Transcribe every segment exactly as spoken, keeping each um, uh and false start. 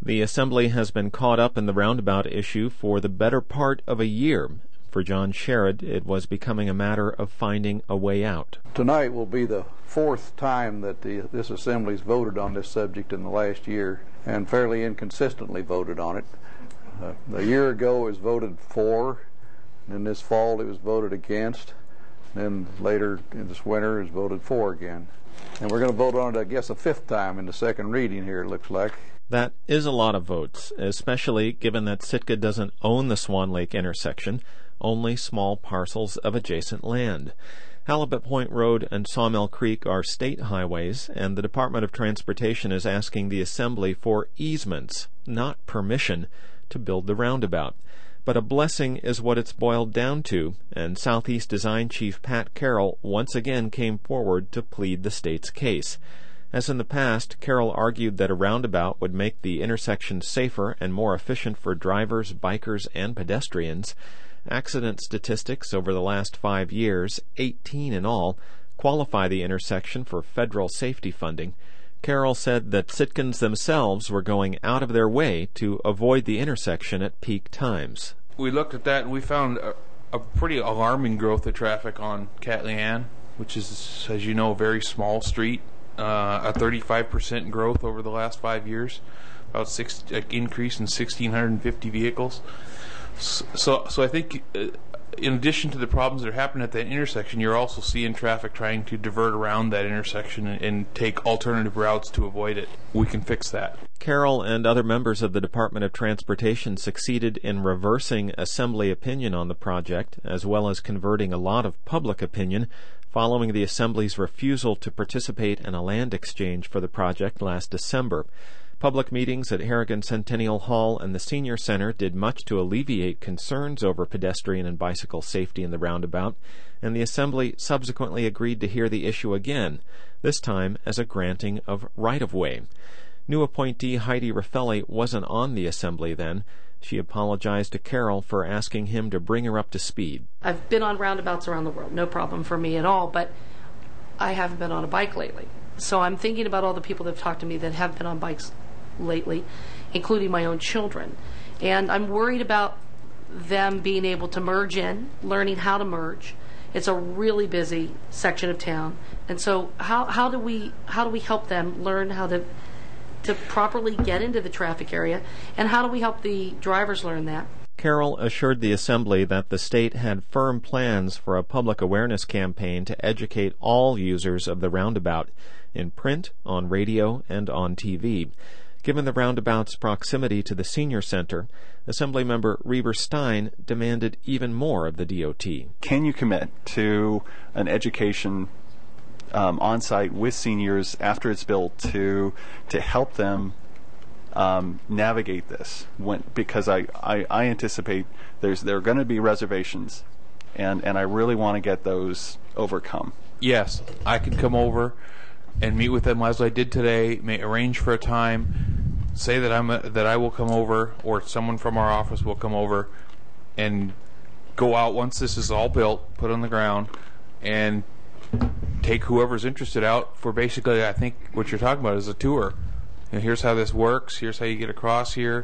The Assembly has been caught up in the roundabout issue for the better part of a year. For John Sherrod, it was becoming a matter of finding a way out. Tonight will be the fourth time that the, this Assembly's voted on this subject in the last year, and fairly inconsistently voted on it. Uh, a year ago it was voted for, and this fall it was voted against, and then later in this winter it was voted for again. And we're going to vote on it, I guess, a fifth time in the second reading here, it looks like. That is a lot of votes, especially given that Sitka doesn't own the Swan Lake intersection, only small parcels of adjacent land. Halibut Point Road and Sawmill Creek are state highways, and the Department of Transportation is asking the Assembly for easements, not permission, to build the roundabout. But a blessing is what it's boiled down to, and Southeast Design Chief Pat Carroll once again came forward to plead the state's case. As in the past, Carroll argued that a roundabout would make the intersection safer and more efficient for drivers, bikers, and pedestrians. Accident statistics over the last five years, eighteen in all, qualify the intersection for federal safety funding. Carroll said that Sitkans themselves were going out of their way to avoid the intersection at peak times. We looked at that and we found a, a pretty alarming growth of traffic on Catley-Ann, which is, as you know, a very small street. Uh, a thirty-five percent growth over the last five years, about six uh, increase in one thousand six hundred fifty vehicles. So, so I think, uh, in addition to the problems that are happening at that intersection, you're also seeing traffic trying to divert around that intersection and, and take alternative routes to avoid it. We can fix that. Carroll and other members of the Department of Transportation succeeded in reversing Assembly opinion on the project, as well as converting a lot of public opinion, following the Assembly's refusal to participate in a land exchange for the project last December. Public meetings at Harrigan Centennial Hall and the Senior Center did much to alleviate concerns over pedestrian and bicycle safety in the roundabout, and the Assembly subsequently agreed to hear the issue again, this time as a granting of right-of-way. New appointee Heidi Raffelli wasn't on the Assembly then. She apologized to Carroll for asking him to bring her up to speed. I've been on roundabouts around the world, no problem for me at all, but I haven't been on a bike lately. So I'm thinking about all the people that have talked to me that have been on bikes lately, including my own children. And I'm worried about them being able to merge in, learning how to merge. It's a really busy section of town. And so how, how do we how do we help them learn how to to properly get into the traffic area, and how do we help the drivers learn that? Carroll assured the Assembly that the state had firm plans for a public awareness campaign to educate all users of the roundabout, in print, on radio, and on T V. Given the roundabout's proximity to the Senior Center, Assemblymember Reber Stein demanded even more of the D O T. Can you commit to an education Um, on site with seniors after it's built to to help them um, navigate this? When, because I, I, I anticipate there's there are going to be reservations, and, and I really want to get those overcome. Yes, I can come over and meet with them as I did today. May arrange for a time. Say that I'm a, that I will come over, or someone from our office will come over, and go out once this is all built, put on the ground, and take whoever's interested out for basically, I think what you're talking about is a tour. You know, here's how this works. Here's how you get across here.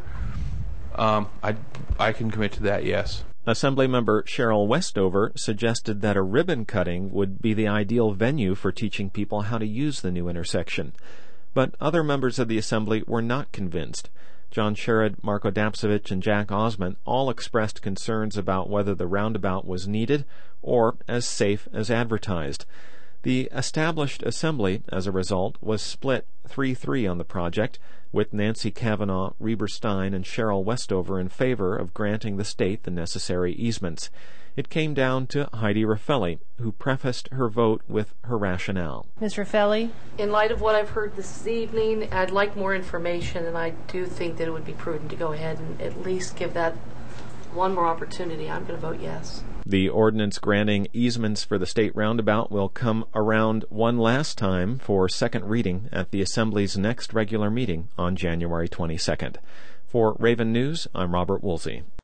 Um, I I can commit to that, yes. Assemblymember Cheryl Westover suggested that a ribbon cutting would be the ideal venue for teaching people how to use the new intersection. But other members of the Assembly were not convinced. John Sherrod, Marko Dapsevich, and Jack Osmond all expressed concerns about whether the roundabout was needed or as safe as advertised. The established Assembly, as a result, was split three three on the project, with Nancy Kavanaugh, Reber Stein, and Cheryl Westover in favor of granting the state the necessary easements. It came down to Heidi Raffelli, who prefaced her vote with her rationale. Miz Raffelli? In light of what I've heard this evening, I'd like more information, and I do think that it would be prudent to go ahead and at least give that one more opportunity. I'm going to vote yes. The ordinance granting easements for the state roundabout will come around one last time for second reading at the Assembly's next regular meeting on January twenty-second. For Raven News, I'm Robert Woolsey.